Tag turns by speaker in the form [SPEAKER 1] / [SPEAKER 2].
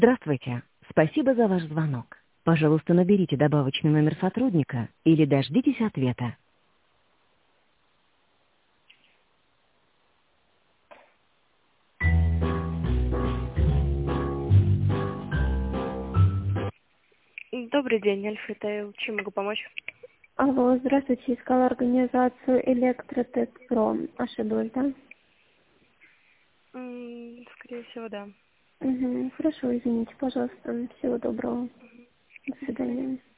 [SPEAKER 1] Здравствуйте. Спасибо за ваш звонок. Пожалуйста, наберите добавочный номер сотрудника или дождитесь ответа.
[SPEAKER 2] Добрый день, Альфа Тайл. Чем могу помочь?
[SPEAKER 3] Алло, здравствуйте, искала организацию Электротек Про. Ошиблась, да?
[SPEAKER 2] Скорее всего, да.
[SPEAKER 3] Угу. Хорошо, извините, пожалуйста. Всего доброго. До
[SPEAKER 2] До свидания.
[SPEAKER 3] свидания.